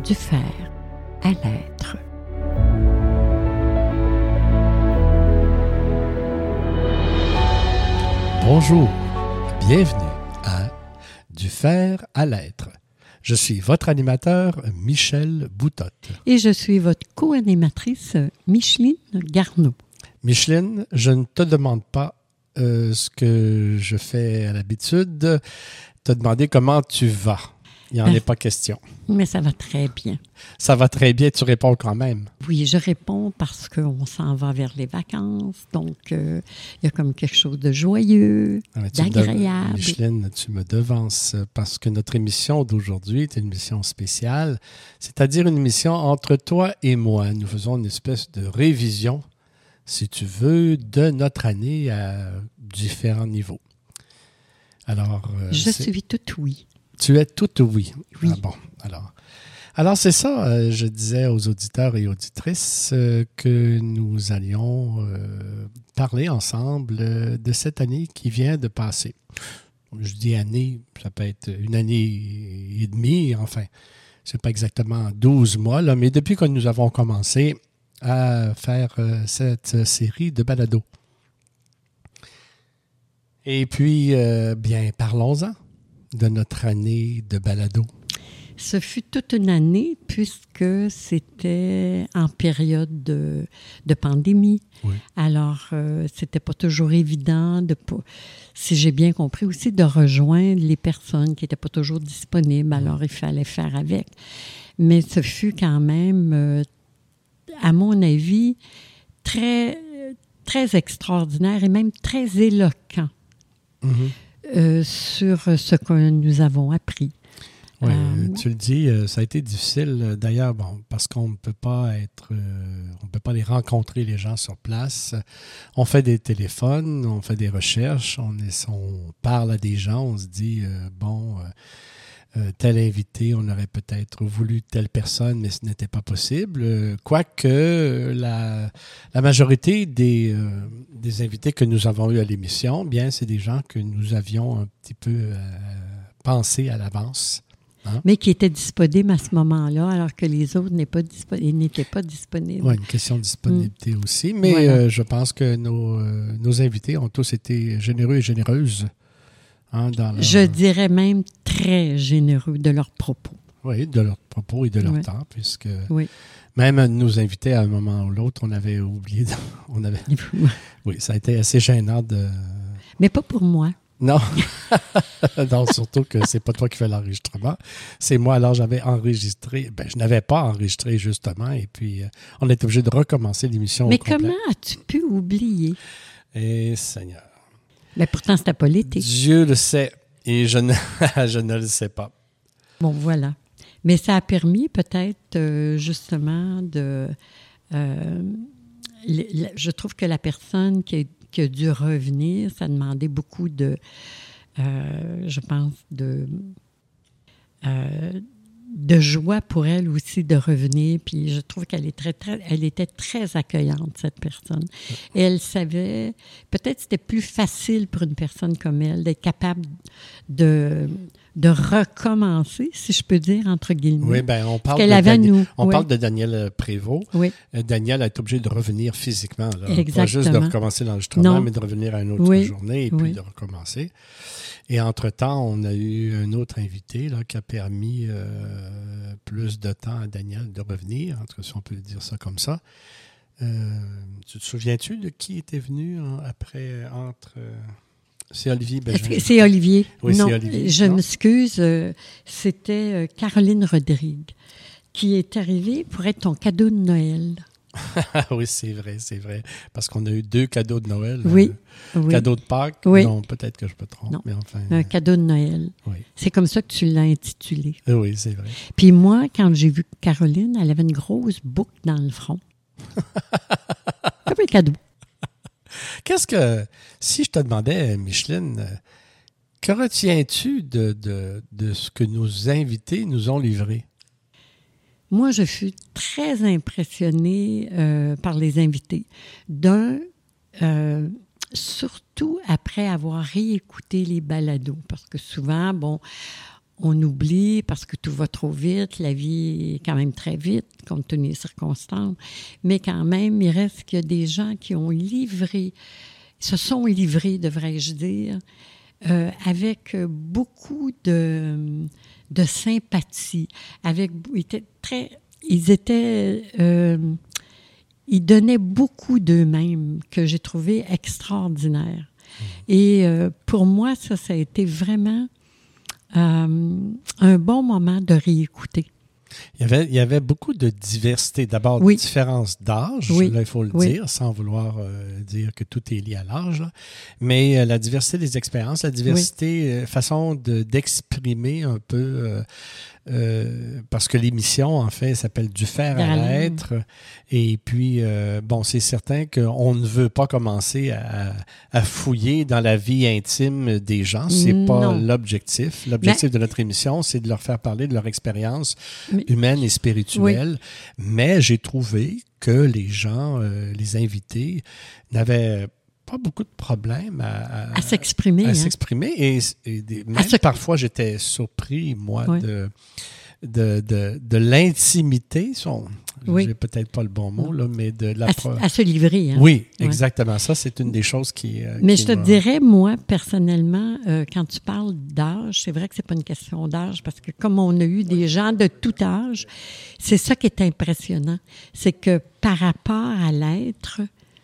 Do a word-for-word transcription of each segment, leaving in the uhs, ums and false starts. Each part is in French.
du faire à l'être. Bonjour, bienvenue à Du faire à l'être. Je suis votre animateur, Michel Boutotte. Et je suis votre co-animatrice, Micheline Garneau. Micheline, je ne te demande pas euh, ce que je fais à l'habitude, te demander comment tu vas. Il n'y en Ben, est pas question. Mais ça va très bien. Ça va très bien, tu réponds quand même. Oui, je réponds parce qu'on s'en va vers les vacances, donc euh, il y a comme quelque chose de joyeux, Ah, mais tu me d'agréable. dev- Micheline, tu me devances parce que notre émission d'aujourd'hui est une émission spéciale, c'est-à-dire une émission entre toi et moi. Nous faisons une espèce de révision, si tu veux, de notre année à différents niveaux. Alors, euh, Je c'est- suis toute oui. tu es toute oui. Oui. Ah bon, alors. Alors, c'est ça, euh, je disais aux auditeurs et auditrices euh, que nous allions euh, parler ensemble euh, de cette année qui vient de passer. Je dis année, ça peut être une année et demie, enfin, c'est pas exactement douze mois, là, mais depuis que nous avons commencé à faire euh, cette série de balados. Et puis, euh, bien, parlons-en de notre année de balado. Ce fut toute une année puisque c'était en période de, de pandémie. Oui. Alors, euh, c'était pas toujours évident de pas, si j'ai bien compris aussi, de rejoindre les personnes qui n'étaient pas toujours disponibles. Alors, il fallait faire avec. Mais ce fut quand même, euh, à mon avis, très, très extraordinaire et même très éloquent Mhm. euh, sur ce que nous avons appris. Oui, Euh, tu le dis, euh, ça a été difficile. euh, D'ailleurs, bon, parce qu'on ne peut pas être, euh, on peut pas les rencontrer les gens sur place. On fait des téléphones, on fait des recherches, on, est, on parle à des gens, on se dit euh, bon, euh, euh, tel invité, on aurait peut-être voulu telle personne, mais ce n'était pas possible. Euh, Quoique euh, la, la majorité des, euh, des invités que nous avons eus à l'émission, bien, c'est des gens que nous avions un petit peu euh, pensé à l'avance. mais qui était disponible à ce moment-là, alors que les autres n'étaient pas, dispo- ils n'étaient pas disponibles. Oui, une question de disponibilité mm. aussi. Mais Voilà. euh, je pense que nos, euh, nos invités ont tous été généreux et généreuses. Hein, dans leur, Je dirais même très généreux de leurs propos. Oui, de leurs propos et de leur Oui. temps, puisque Oui. même nos invités, à un moment ou l'autre, on avait oublié. De, on avait, oui, ça a été assez gênant de... Mais pas pour moi. Non, non, surtout que c'est pas toi qui fais l'enregistrement. C'est moi, alors j'avais enregistré. Ben, je n'avais pas enregistré, justement, et puis euh, on était obligé de recommencer l'émission. Mais au complet. comment as-tu pu oublier? Eh, Seigneur. Mais pourtant, c'était pas l'été. Dieu le sait, et je ne, je ne le sais pas. Bon, voilà. Mais ça a permis peut-être, euh, justement, de... Euh, le, le, je trouve que la personne qui a, qui a dû revenir, ça demandait beaucoup de... Euh, je pense de... Euh, de joie pour elle aussi de revenir. Puis je trouve qu'elle est très, très, elle était très accueillante, cette personne. Et elle savait... Peut-être c'était plus facile pour une personne comme elle d'être capable de... de recommencer, si je peux dire, entre guillemets. Oui, bien, on parle, qu'elle de, avait Dani- nous. on Oui. parle de Daniel Prévost. Oui. Euh, Daniel a été obligé de revenir physiquement. Là. Exactement. Pas juste de recommencer l'enregistrement, Non. mais de revenir à une autre Oui. journée et puis Oui. de recommencer. Et entre-temps, on a eu un autre invité là, qui a permis euh, plus de temps à Daniel de revenir, en tout cas, si on peut dire ça comme ça. Euh, tu te souviens-tu de qui était venu hein, après, entre... Euh, c'est Olivier Bégin. C'est Olivier. Oui, non, c'est Olivier. je Non? m'excuse. euh, C'était euh, Caroline Rodrigue qui est arrivée pour être ton cadeau de Noël. Oui, c'est vrai, c'est vrai. Parce qu'on a eu deux cadeaux de Noël. Oui. Un oui. cadeau de Pâques. Oui. Non, peut-être que je me trompe, Non. mais enfin... Un cadeau de Noël. Oui. C'est comme ça que tu l'as intitulé. Euh, Oui, c'est vrai. Puis moi, quand j'ai vu Caroline, elle avait une grosse boucle dans le front. Comme un cadeau. Qu'est-ce que... Si je te demandais, Micheline, euh, que retiens-tu de, de, de ce que nos invités nous ont livré? Moi, je fus très impressionnée euh, par les invités. D'un, euh, surtout après avoir réécouté les balados, parce que souvent, bon, on oublie parce que tout va trop vite, la vie est quand même très vite, compte tenu des circonstances, mais quand même, il reste qu'il y a des gens qui ont livré, se sont livrés, devrais-je dire, euh, avec beaucoup de, de sympathie, avec, ils étaient très, ils étaient, euh, ils donnaient beaucoup d'eux-mêmes que j'ai trouvé extraordinaire. Mmh. Et euh, pour moi, ça, ça a été vraiment Euh, un bon moment de réécouter. Il y avait, il y avait beaucoup de diversité. D'abord, oui. différence d'âge, oui. là, il faut le oui. dire, sans vouloir euh, dire que tout est lié à l'âge. Là. Mais euh, la diversité des expériences, la diversité, oui. euh, façon de, d'exprimer un peu... Euh, Euh, parce que l'émission, en fait, s'appelle Du faire à l'être. Et puis, euh, bon, c'est certain qu'on ne veut pas commencer à, à fouiller dans la vie intime des gens. C'est non. pas l'objectif. L'objectif Mais... de notre émission, c'est de leur faire parler de leur expérience Mais... humaine et spirituelle. Oui. Mais j'ai trouvé que les gens, euh, les invités, n'avaient pas beaucoup de problèmes à, à, à s'exprimer. À hein. s'exprimer. Et, et des, même se... parfois, j'étais surpris, moi, oui. de, de, de, de l'intimité. Son, oui. J'ai peut-être pas le bon mot, là, mais de la... À, à se livrer. Hein. Oui, exactement. Ouais. Ça, c'est une des choses qui... Euh, mais qui je te m'a... dirais, moi, personnellement, euh, quand tu parles d'âge, c'est vrai que c'est pas une question d'âge, parce que comme on a eu des gens de tout âge, c'est ça qui est impressionnant. C'est que par rapport à l'être...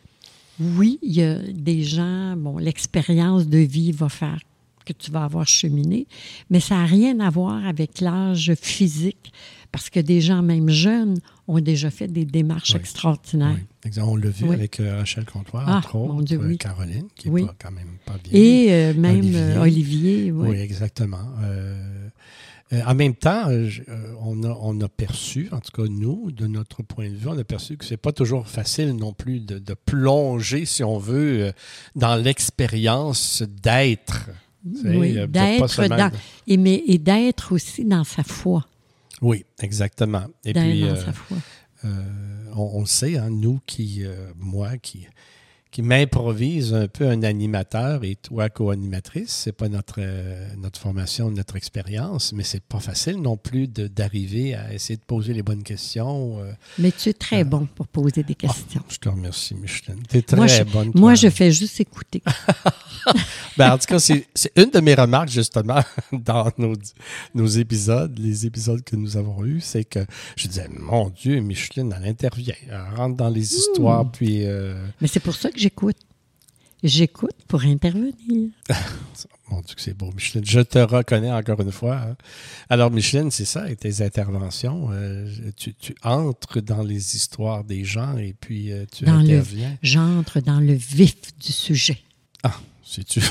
Oui, il y a des gens, bon, l'expérience de vie va faire que tu vas avoir cheminé, mais ça n'a rien à voir avec l'âge physique, parce que des gens, même jeunes, ont déjà fait des démarches oui. extraordinaires. Oui. On l'a vu oui. avec euh, Rachel Comtois, ah, entre autres, Dieu, oui. Caroline, qui n'est oui. pas, quand même pas vieille. Et euh, même Olivier. Euh, Olivier oui. oui, exactement. Euh, Euh, en même temps, euh, on, a, on a perçu, en tout cas nous, de notre point de vue, on a perçu que c'est pas toujours facile non plus de, de plonger, si on veut, euh, dans l'expérience d'être. Oui, euh, d'être seulement... dans, et, mais, et d'être aussi dans sa foi. Oui, exactement. Et d'être puis, dans euh, sa foi. Euh, on, on le sait, hein, nous qui, euh, moi qui... qui m'improvise un peu un animateur et toi co-animatrice. C'est pas notre, euh, notre formation, notre expérience, mais c'est pas facile non plus de, d'arriver à essayer de poser les bonnes questions. Euh, mais tu es très euh, bon pour poser des questions. Oh, je te remercie, Micheline. Tu es très moi, je, bonne. Moi, je fais juste écouter. Ben, en tout cas, c'est, c'est une de mes remarques, justement, dans nos, nos épisodes, les épisodes que nous avons eus, c'est que je disais, mon Dieu, Micheline, elle intervient, elle rentre dans les histoires, mmh. puis... Euh... Mais c'est pour ça que j'écoute. J'écoute pour intervenir. Mon Dieu que c'est beau, Micheline. Je te reconnais encore une fois. Hein. Alors, Micheline, c'est ça, et tes interventions, euh, tu, tu entres dans les histoires des gens et puis euh, tu dans interviens. Le, j'entre dans le vif du sujet. Ah, sais-tu?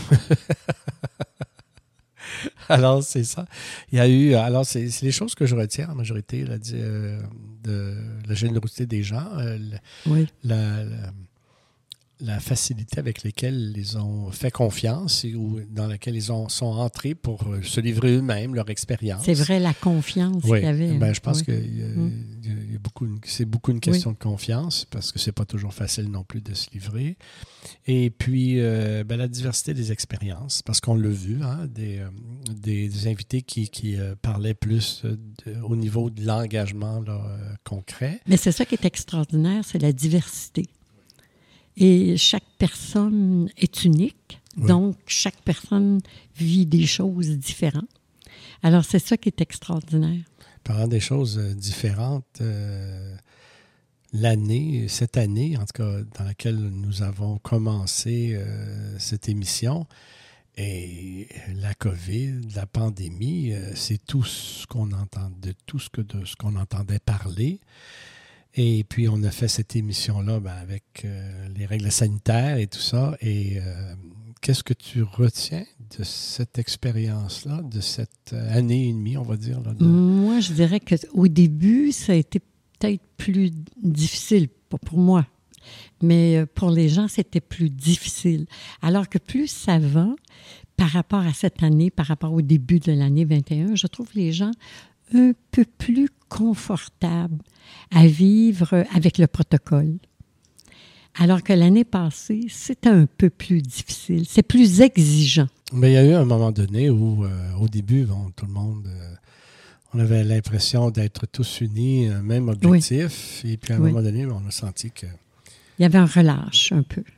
Alors, c'est ça. Il y a eu... Alors, c'est, c'est les choses que je retiens en majorité là, de, euh, de la générosité des gens. Euh, oui. La... la la facilité avec laquelle ils ont fait confiance et ou dans laquelle ils ont, sont entrés pour se livrer eux-mêmes, leur expérience. C'est vrai, la confiance oui. qu'il y avait. Ben, je pense oui. que y a, mm. y a beaucoup, c'est beaucoup une question oui. de confiance parce que c'est pas toujours facile non plus de se livrer. Et puis, euh, ben, la diversité des expériences, parce qu'on l'a vu, hein, des, euh, des, des invités qui, qui euh, parlaient plus euh, de, au niveau de l'engagement là, euh, concret. Mais c'est ça qui est extraordinaire, c'est la diversité. Et chaque personne est unique, oui. donc chaque personne vit des choses différentes. Alors, c'est ça qui est extraordinaire. Parlant des choses différentes, euh, l'année, cette année, en tout cas, dans laquelle nous avons commencé euh, cette émission, et la COVID, la pandémie, euh, c'est tout ce qu'on entend, de tout ce, que, de ce qu'on entendait parler. Et puis, on a fait cette émission-là ben, avec euh, les règles sanitaires et tout ça. Et euh, qu'est-ce que tu retiens de cette expérience-là, de cette année et demie, on va dire? Là, de... Moi, je dirais qu'au début, ça a été peut-être plus difficile, pas pour moi, mais pour les gens, c'était plus difficile. Alors que plus ça va, par rapport à cette année, par rapport au début de l'année vingt et un, je trouve les gens un peu plus confortables à vivre avec le protocole. Alors que l'année passée, c'était un peu plus difficile. C'est plus exigeant. Mais il y a eu un moment donné où, euh, au début, bon, tout le monde, euh, on avait l'impression d'être tous unis, un même objectif. Oui. Et puis, à un oui. moment donné, on a senti que... Il y avait un relâche, un peu.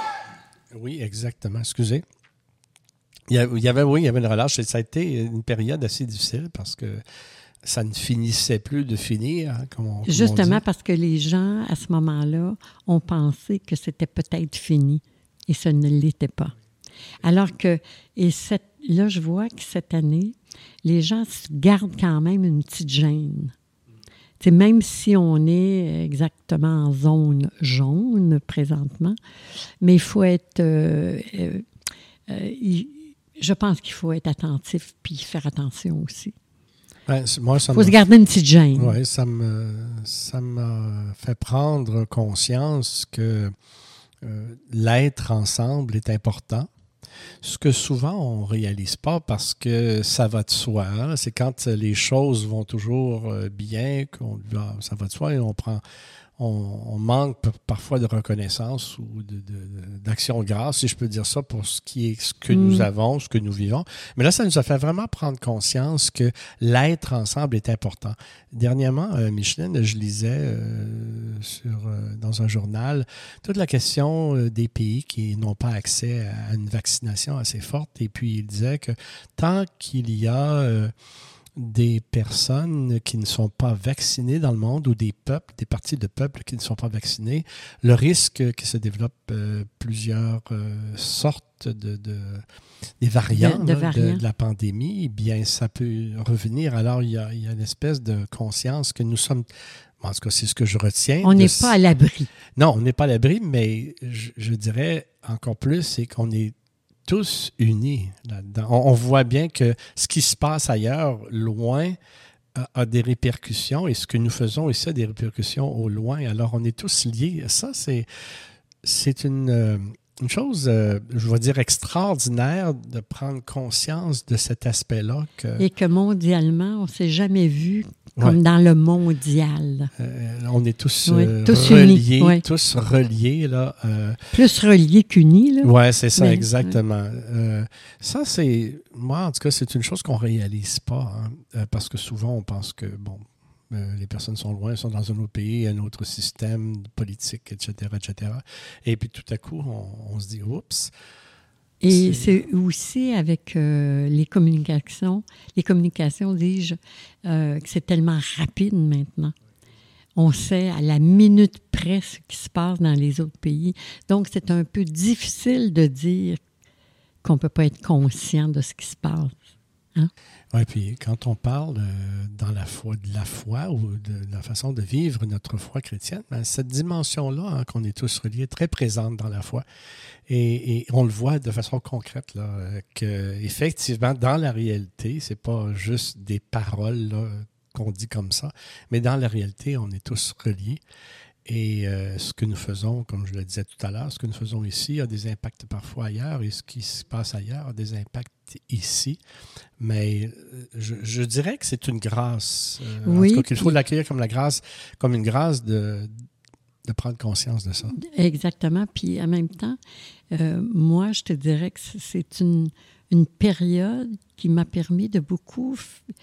Oui, exactement. Excusez. Il y avait, oui, il y avait une relâche. Et ça a été une période assez difficile parce que ça ne finissait plus de finir, hein, comme on, comme Justement on dit. Parce que les gens, à ce moment-là, ont pensé que c'était peut-être fini. Et ce ne l'était pas. Alors que, et cette, là, je vois que cette année, les gens se gardent quand même une petite gêne. T'sais, même si on est exactement en zone jaune présentement, mais il faut être... Euh, euh, euh, il, je pense qu'il faut être attentif puis faire attention aussi. Ben, moi, ça il faut se garder une petite gêne. Oui, ça me, ça m'a fait prendre conscience que euh, l'être ensemble est important. Ce que souvent on ne réalise pas parce que ça va de soi. Hein? C'est quand les choses vont toujours bien, qu'on, ça va de soi et on prend... On, on manque p- parfois de reconnaissance ou de, de, d'action grâce, si je peux dire ça, pour ce qui est ce que mmh. nous avons, ce que nous vivons. Mais là, ça nous a fait vraiment prendre conscience que l'être ensemble est important. Dernièrement, euh, Micheline, je lisais euh, sur, euh, dans un journal toute la question euh, des pays qui n'ont pas accès à une vaccination assez forte. Et puis, il disait que tant qu'il y a... Euh, des personnes qui ne sont pas vaccinées dans le monde ou des peuples, des parties de peuples qui ne sont pas vaccinés, le risque que se développe euh, plusieurs euh, sortes de, de des variants, de, de, là, variants. De, de la pandémie, eh bien, ça peut revenir. Alors, il y a, il y a une espèce de conscience que nous sommes... En tout cas, c'est ce que je retiens. On n'est pas à l'abri. Non, on n'est pas à l'abri, mais je, je dirais encore plus, c'est qu'on est tous unis là-dedans. On, on voit bien que ce qui se passe ailleurs, loin, a, a des répercussions et ce que nous faisons ici a des répercussions au loin. Alors, on est tous liés. Ça, c'est, c'est une, euh, une chose, euh, je vais dire, extraordinaire de prendre conscience de cet aspect-là. Que... Et que mondialement, on ne s'est jamais vu comme ouais. dans le mondial. Euh, on est tous, oui, euh, tous reliés, unis, oui. tous reliés. Là, euh, Plus reliés qu'unis. Oui, c'est ça, mais, exactement. Ouais. Euh, ça, c'est... Moi, en tout cas, c'est une chose qu'on ne réalise pas, hein, euh, parce que souvent, on pense que, bon, euh, les personnes sont loin, sont dans un autre pays, un autre système politique, et cetera, et cetera. Et puis, tout à coup, on, on se dit, oups... Et c'est, c'est aussi avec euh, les communications, les communications, dis-je, euh, que c'est tellement rapide maintenant. On sait à la minute près ce qui se passe dans les autres pays. Donc, c'est un peu difficile de dire qu'on ne peut pas être conscient de ce qui se passe. Hein? Oui, puis quand on parle euh, dans la foi, de la foi ou de la façon de vivre notre foi chrétienne, ben, cette dimension-là, hein, qu'on est tous reliés, est très présente dans la foi. Et, et on le voit de façon concrète, là, qu'effectivement, dans la réalité, c'est pas juste des paroles là, qu'on dit comme ça, mais dans la réalité, on est tous reliés. Et euh, ce que nous faisons, comme je le disais tout à l'heure, ce que nous faisons ici a des impacts parfois ailleurs et ce qui se passe ailleurs a des impacts ici. Mais je, je dirais que c'est une grâce. Euh, oui, en tout cas, qu'il faut puis... l'accueillir comme la grâce, comme une grâce de, de prendre conscience de ça. Exactement. Puis en même temps, euh, moi, je te dirais que c'est une, une période qui m'a permis de beaucoup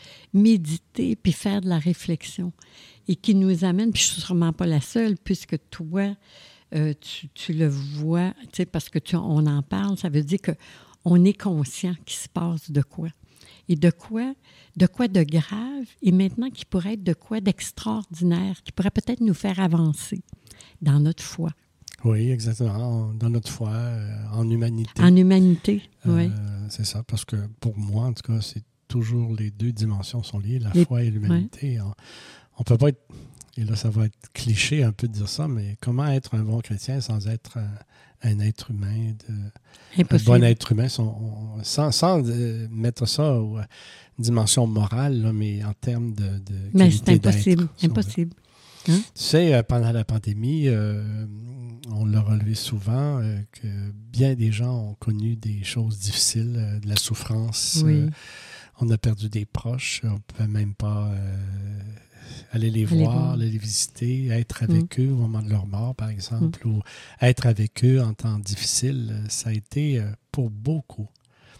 méditer puis faire de la réflexion. Et qui nous amène, puis je ne suis sûrement pas la seule, puisque toi, euh, tu, tu le vois, tu sais, parce que tu, on en parle, ça veut dire qu'on est conscient qu'il se passe de quoi. Et de quoi, de quoi de grave, et maintenant qui pourrait être de quoi d'extraordinaire, qui pourrait peut-être nous faire avancer dans notre foi. Oui, exactement, dans notre foi, euh, en humanité. En humanité, euh, oui. C'est ça, parce que pour moi, en tout cas, c'est toujours les deux dimensions sont liées, la les, foi et l'humanité. Ouais. On ne peut pas être, et là ça va être cliché un peu de dire ça, mais comment être un bon chrétien sans être un, un être humain, de, un bon être humain, sans, sans, sans mettre ça à une dimension morale, là, mais en termes de, de mais c'est impossible, d'être, impossible. Hein? Tu sais, pendant la pandémie, euh, on l'a relevé souvent, euh, que bien des gens ont connu des choses difficiles, euh, de la souffrance. Oui. Euh, on a perdu des proches, on ne pouvait même pas... Euh, aller les aller voir, voir. aller les visiter, être avec mmh. eux au moment de leur mort, par exemple, mmh. ou être avec eux en temps difficile, ça a été pour beaucoup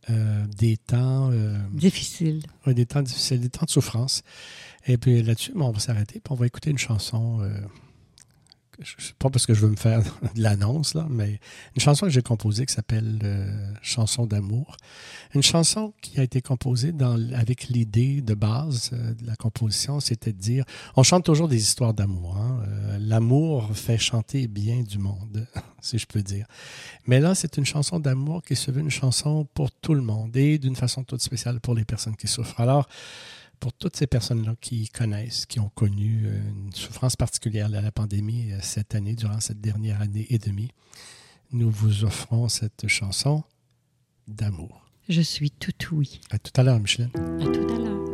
euh, des temps... Euh, difficiles. Oui, des temps difficiles, des temps de souffrance. Et puis là-dessus, bon, on va s'arrêter, puis on va écouter une chanson... Euh, je sais pas parce que je veux me faire de l'annonce, là, mais une chanson que j'ai composée qui s'appelle euh, « Chanson d'amour ». Une chanson qui a été composée dans, avec l'idée de base euh, de la composition, c'était de dire... On chante toujours des histoires d'amour. Hein? Euh, l'amour fait chanter bien du monde, si je peux dire. Mais là, c'est une chanson d'amour qui se veut une chanson pour tout le monde et d'une façon toute spéciale pour les personnes qui souffrent. Alors, pour toutes ces personnes-là qui connaissent, qui ont connu une souffrance particulière de la pandémie cette année, durant cette dernière année et demie, nous vous offrons cette chanson d'amour. Je suis tout oui. À tout à l'heure, Micheline. À tout à l'heure.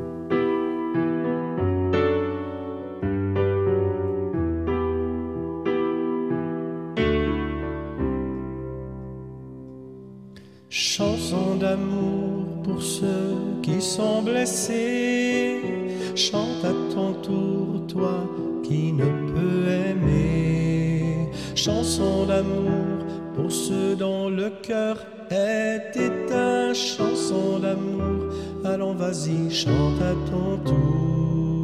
Chanson d'amour pour ceux qui sont blessés. Chante à ton tour, toi qui ne peux aimer. Chanson d'amour pour ceux dont le cœur est éteint. Chanson d'amour, allons vas-y, chante à ton tour.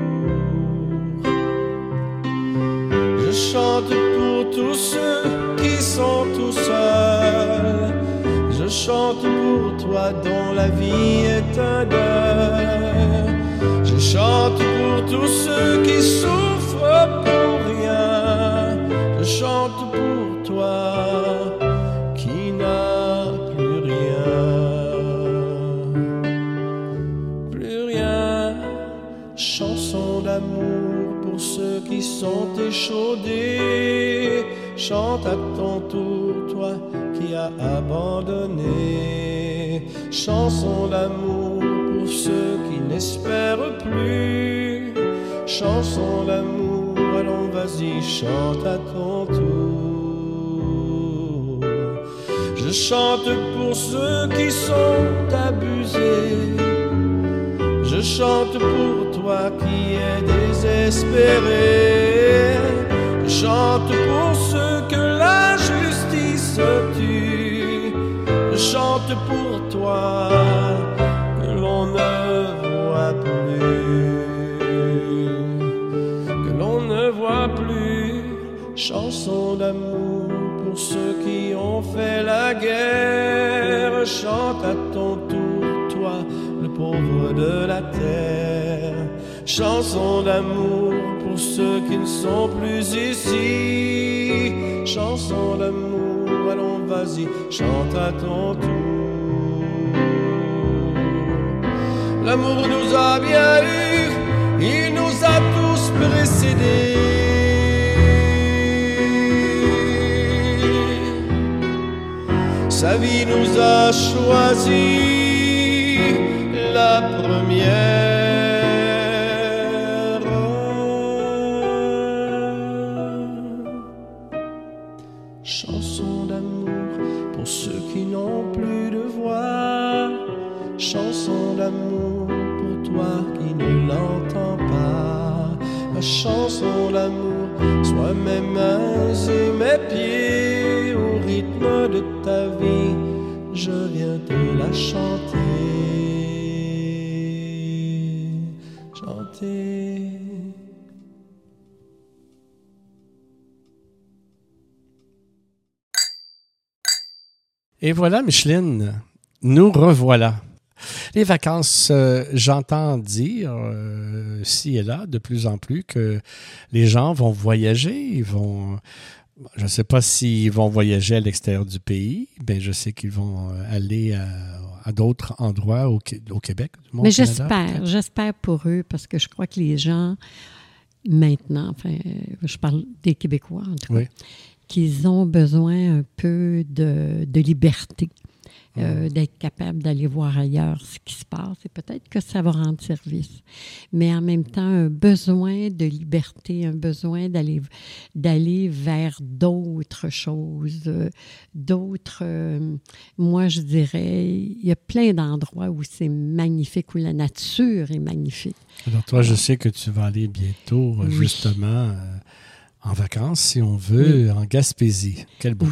Je chante pour tous ceux qui sont tout seuls. Je chante pour toi dont la vie est un deuil. Je chante pour tous ceux qui souffrent pour rien. Je chante pour toi qui n'a plus rien. Plus rien. Chanson d'amour pour ceux qui sont échaudés. Chante à ton tour, toi qui as abandonné. Chanson d'amour pour ceux qui n'espèrent plus. Chanson d'amour, allons vas-y, chante à ton tour. Je chante pour ceux qui sont abusés. Je chante pour toi qui es désespéré. Je chante pour ceux que la justice tue. Je chante pour toi que l'on ne voit plus, que l'on ne voit plus. Chanson d'amour pour ceux qui ont fait la guerre. Chante à ton tour, toi, le pauvre de la terre. Chanson d'amour pour ceux qui ne sont plus ici. Chanson d'amour, allons vas-y, chante à ton tour. L'amour nous a bien eu, il nous a tous précédés. Sa vie nous a choisi la première. Chanson d'amour pour ceux qui n'ont plus de voix. Chanson d'amour pour toi qui ne l'entends pas. Ma chanson d'amour, sois mes mains et mes pieds. Au rythme de ta vie, je viens te la chanter. Chanter. Et voilà, Micheline, nous revoilà. Les vacances, euh, j'entends dire, euh, ci et là, de plus en plus, que les gens vont voyager, ils vont... Je ne sais pas s'ils vont voyager à l'extérieur du pays, bien, je sais qu'ils vont aller à, à d'autres endroits au, au Québec. Du Mais j'espère, j'espère pour eux, parce que je crois que les gens, maintenant, enfin, je parle des Québécois en tout cas, oui. qu'ils ont besoin un peu de, de liberté, euh, mmh. d'être capable d'aller voir ailleurs ce qui se passe. Et peut-être que ça va rendre service. Mais en même temps, un besoin de liberté, un besoin d'aller, d'aller vers d'autres choses, euh, d'autres... Euh, moi, je dirais, il y a plein d'endroits où c'est magnifique, où la nature est magnifique. Alors toi, je sais que tu vas aller bientôt, oui. justement... Euh, en vacances, si on veut, oui. en Gaspésie. Quel beau oui. point.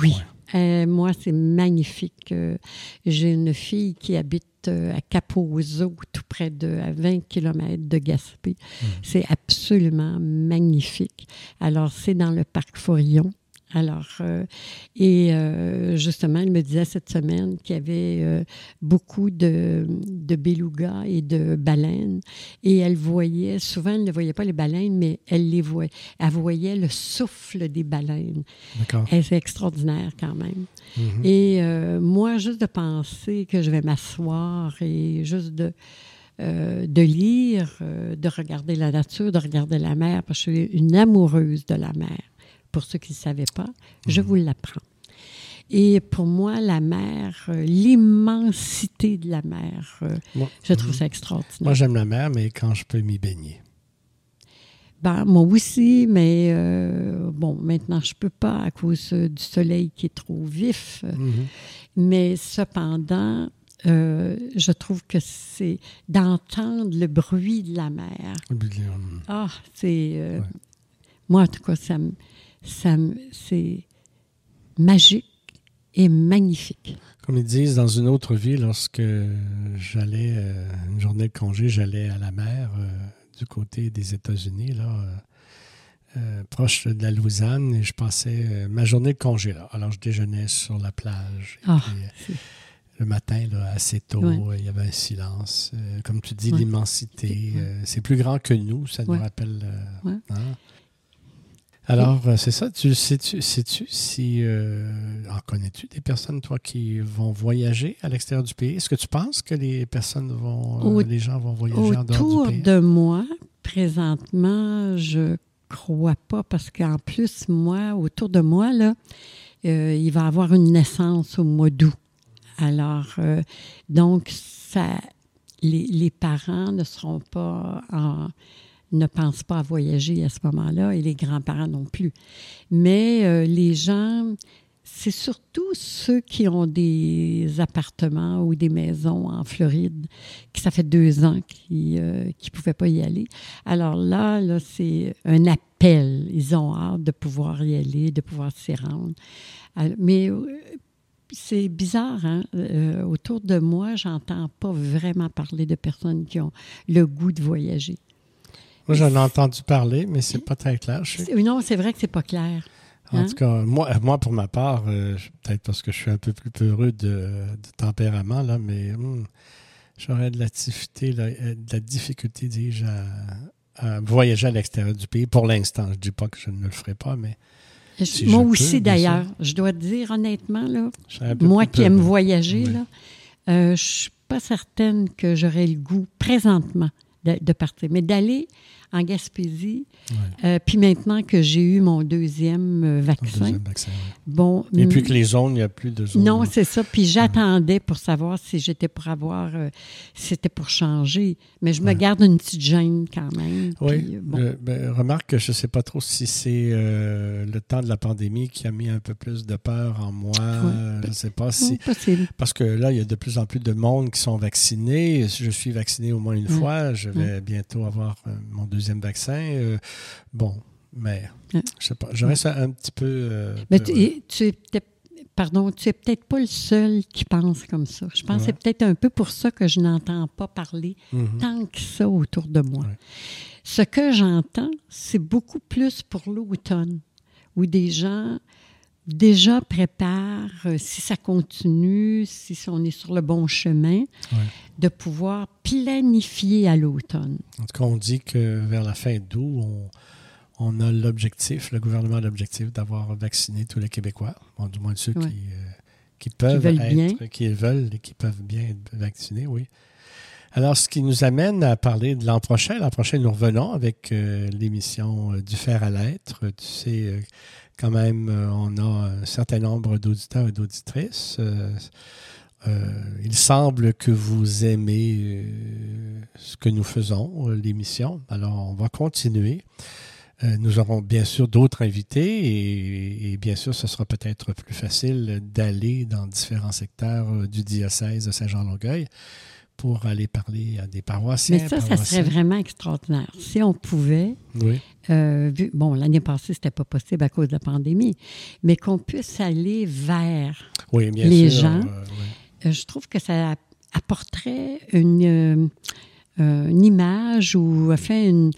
Euh, moi, c'est magnifique. Euh, j'ai une fille qui habite euh, à Cap-aux-Eaux, tout près de à vingt kilomètres de Gaspé. Mmh. C'est absolument magnifique. Alors, c'est dans le parc Forillon. Alors, euh, et euh, justement, elle me disait cette semaine qu'il y avait euh, beaucoup de, de belugas et de baleines. Et elle voyait, souvent, elle ne voyait pas les baleines, mais elle les voyait. Elle voyait le souffle des baleines. D'accord. Et c'est extraordinaire quand même. Mm-hmm. Et euh, moi, juste de penser que je vais m'asseoir et juste de... Euh, de lire, euh, de regarder la nature, de regarder la mer, parce que je suis une amoureuse de la mer. Pour ceux qui ne savaient pas, mmh. je vous l'apprends. Et pour moi, la mer, euh, l'immensité de la mer, euh, moi, je trouve mmh. ça extraordinaire. Moi, j'aime la mer, mais quand je peux m'y baigner. Ben, moi aussi, mais euh, bon, maintenant, je ne peux pas à cause du soleil qui est trop vif. Mmh. Mais cependant, euh, je trouve que c'est d'entendre le bruit de la mer. Ah, oh, c'est... Euh, ouais. Moi, en tout cas, ça me... Ça, c'est magique et magnifique. Comme ils disent, dans une autre vie, lorsque j'allais, euh, une journée de congé, j'allais à la mer euh, du côté des États-Unis, là, euh, euh, proche de la Louisiane, et je passais euh, ma journée de congé là. Alors, je déjeunais sur la plage. Oh, puis, euh, le matin, là, assez tôt, ouais. il y avait un silence. Euh, comme tu dis, ouais. l'immensité. Ouais. Euh, c'est plus grand que nous, ça nous ouais. rappelle... Euh, ouais. hein? Alors, euh, c'est ça. Tu sais-tu, sais-tu si... Euh, en connais-tu des personnes, toi, qui vont voyager à l'extérieur du pays? Est-ce que tu penses que les personnes vont... Au, euh, les gens vont voyager en dehors du pays? Autour de moi, présentement, je crois pas, parce qu'en plus, moi, autour de moi, là, euh, il va y avoir une naissance au mois d'août. Alors, euh, donc, ça, les, les parents ne seront pas en... ne pensent pas à voyager à ce moment-là, et les grands-parents non plus. Mais euh, les gens, c'est surtout ceux qui ont des appartements ou des maisons en Floride, qui ça fait deux ans qu'ils ne euh, pouvaient pas y aller. Alors là, là, c'est un appel. Ils ont hâte de pouvoir y aller, de pouvoir s'y rendre. Alors, mais euh, c'est bizarre, hein? Euh, autour de moi, j'entends pas vraiment parler de personnes qui ont le goût de voyager. Moi, j'en ai entendu parler, mais c'est pas très clair. Je sais. Non, c'est vrai que c'est pas clair. En hein? tout cas, moi, moi pour ma part, euh, peut-être parce que je suis un peu plus peureux de, de tempérament, là, mais hum, j'aurais de la difficulté, là, de la difficulté, dis-je, à, à voyager à l'extérieur du pays. Pour l'instant, je ne dis pas que je ne le ferai pas, mais je, si moi je aussi, peux, d'ailleurs. Je dois te dire, honnêtement, là, peu moi qui aime peureux. voyager, oui. là, euh, je ne suis pas certaine que j'aurais le goût, présentement, de, de partir. Mais d'aller en Gaspésie, ouais. euh, puis maintenant que j'ai eu mon deuxième euh, vaccin. Deuxième vaccin ouais. Bon, et puis que les zones, il n'y a plus de zones. Non, c'est ça. Puis j'attendais pour savoir si j'étais pour avoir, euh, si c'était pour changer. Mais je me ouais. garde une petite gêne quand même. Oui. Puis, bon. euh, ben, remarque que je ne sais pas trop si c'est euh, le temps de la pandémie qui a mis un peu plus de peur en moi. Ouais. Je ne sais pas si... Possible. Parce que là, il y a de plus en plus de monde qui sont vaccinés. Je suis vacciné au moins une ouais. fois. Je vais ouais. bientôt avoir euh, mon deuxième vaccin. Euh, bon, mais ouais. je sais pas. Je reste ouais. un petit peu... Euh, mais peu, tu, ouais. tu es peut-être... Pardon, tu n'es peut-être pas le seul qui pense comme ça. Je pense ouais. que c'est peut-être un peu pour ça que je n'entends pas parler mm-hmm. tant que ça autour de moi. Ouais. Ce que j'entends, c'est beaucoup plus pour l'automne, où des gens déjà préparent, euh, si ça continue, si on est sur le bon chemin, ouais. de pouvoir planifier à l'automne. En tout cas, on dit que vers la fin d'août, on... On a l'objectif, le gouvernement a l'objectif d'avoir vacciné tous les Québécois, bon, du moins ceux ouais. qui, euh, qui peuvent qui veulent être, bien. qui veulent et qui peuvent bien être vaccinés, oui. Alors, ce qui nous amène à parler de l'an prochain. L'an prochain, nous revenons avec euh, l'émission euh, du fer à l'être. Tu sais, euh, quand même, euh, on a un certain nombre d'auditeurs et d'auditrices. Euh, euh, il semble que vous aimez euh, ce que nous faisons, euh, l'émission. Alors, on va continuer. Euh, nous aurons bien sûr d'autres invités et, et bien sûr, ce sera peut-être plus facile d'aller dans différents secteurs du diocèse de Saint-Jean-Longueuil pour aller parler à des paroissiens. Mais ça, ça serait vraiment extraordinaire. Si on pouvait, oui. euh, vu, bon, l'année passée, c'était pas possible à cause de la pandémie, mais qu'on puisse aller vers oui, bien les sûr, gens, euh, oui. euh, je trouve que ça apporterait une, euh, euh, une image ou enfin une,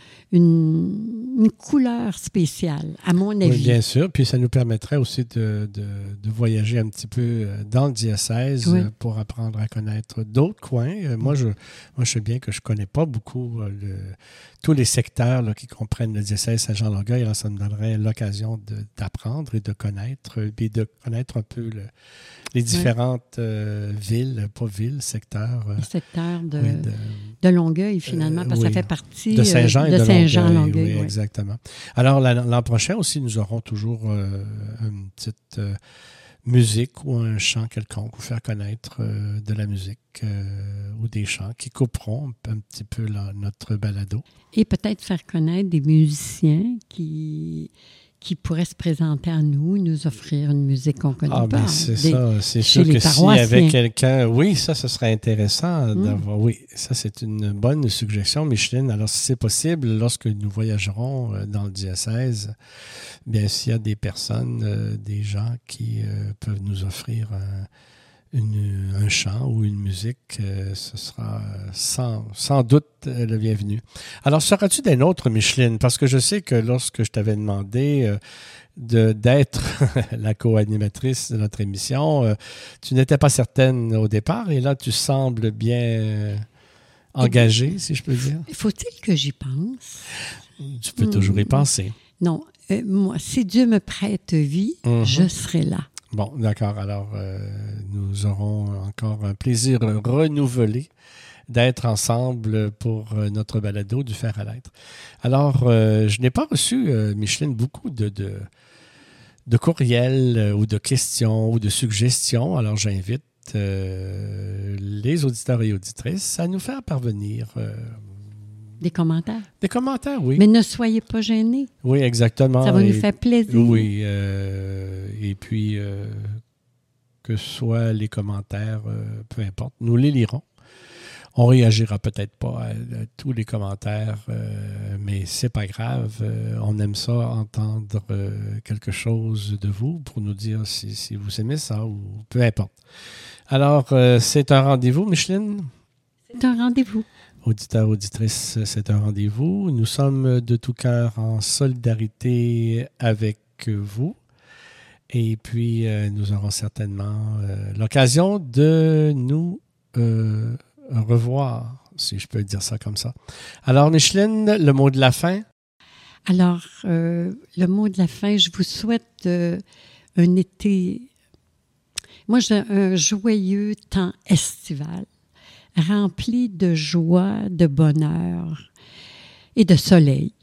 une, une couleur spéciale, à mon avis. Oui, bien sûr. Puis ça nous permettrait aussi de, de, de voyager un petit peu dans le diocèse oui. pour apprendre à connaître d'autres coins. Moi, je, moi, je sais bien que je ne connais pas beaucoup le, tous les secteurs là, qui comprennent le diocèse Saint-Jean-Longueuil. Alors, ça me donnerait l'occasion de, d'apprendre et de connaître, puis de connaître un peu le, les différentes oui. euh, villes, pas villes, secteurs. Les secteurs de, oui, de, de Longueuil, finalement, parce que oui. ça fait partie de Saint-Jean et de, de Saint-Jean-Longueuil. Oui, oui, exactement. Alors, l'an prochain aussi, nous aurons toujours euh, une petite euh, musique ou un chant quelconque, ou faire connaître euh, de la musique euh, ou des chants qui couperont un petit peu la, notre balado. Et peut-être faire connaître des musiciens qui... qui pourrait se présenter à nous, nous offrir une musique qu'on ne connaît ah, pas. Ah, bien, c'est des, ça. C'est sûr que s'il y avait quelqu'un... Oui, ça, ce serait intéressant mm. d'avoir... Oui, ça, c'est une bonne suggestion, Micheline. Alors, si c'est possible, lorsque nous voyagerons dans le diocèse, bien, s'il y a des personnes, euh, des gens qui euh, peuvent nous offrir un, une, un chant ou une musique, euh, ce sera sans, sans doute euh, le bienvenu. Alors, seras-tu des nôtres, Micheline? Parce que je sais que lorsque je t'avais demandé euh, de, d'être la co-animatrice de notre émission, euh, tu n'étais pas certaine au départ et là, tu sembles bien euh, engagée, si je peux dire. Faut-il que j'y pense? Tu peux mmh. toujours y penser. Non. Euh, moi, si Dieu me prête vie, mmh. je serai là. Bon, d'accord. Alors, euh, nous aurons encore un plaisir renouvelé d'être ensemble pour notre balado du fer à l'être. Alors, euh, je n'ai pas reçu, euh, Micheline, beaucoup de, de, de courriels euh, ou de questions ou de suggestions. Alors, j'invite euh, les auditeurs et auditrices à nous faire parvenir... Euh, Des commentaires. Des commentaires, oui. Mais ne soyez pas gênés. Oui, exactement. Ça va et, nous faire plaisir. Oui. Euh, et puis, euh, que ce soit les commentaires, euh, peu importe, nous les lirons. On réagira peut-être pas à, à tous les commentaires, euh, mais c'est pas grave. Euh, on aime ça, entendre euh, quelque chose de vous pour nous dire si, si vous aimez ça ou peu importe. Alors, euh, c'est un rendez-vous, Micheline? C'est un rendez-vous. Auditeurs, auditrices, c'est un rendez-vous. Nous sommes de tout cœur en solidarité avec vous. Et puis, euh, nous aurons certainement euh, l'occasion de nous euh, revoir, si je peux dire ça comme ça. Alors, Micheline, le mot de la fin? Alors, euh, le mot de la fin, je vous souhaite euh, un été, moi, j'ai un joyeux temps estival, rempli de joie, de bonheur et de soleil.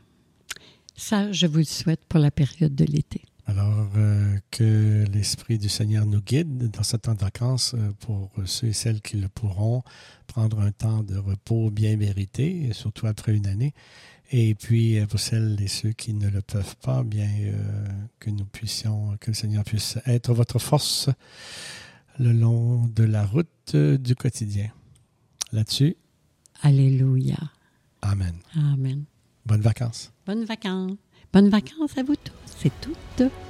Ça, je vous le souhaite pour la période de l'été. Alors, euh, que l'Esprit du Seigneur nous guide dans ce temps de vacances euh, pour ceux et celles qui le pourront, prendre un temps de repos bien mérité, surtout après une année. Et puis, pour celles et ceux qui ne le peuvent pas, bien euh, que nous puissions, que le Seigneur puisse être votre force le long de la route euh, du quotidien. Là-dessus. Alléluia. Amen. Amen. Bonnes vacances. Bonnes vacances. Bonnes vacances à vous tous et toutes.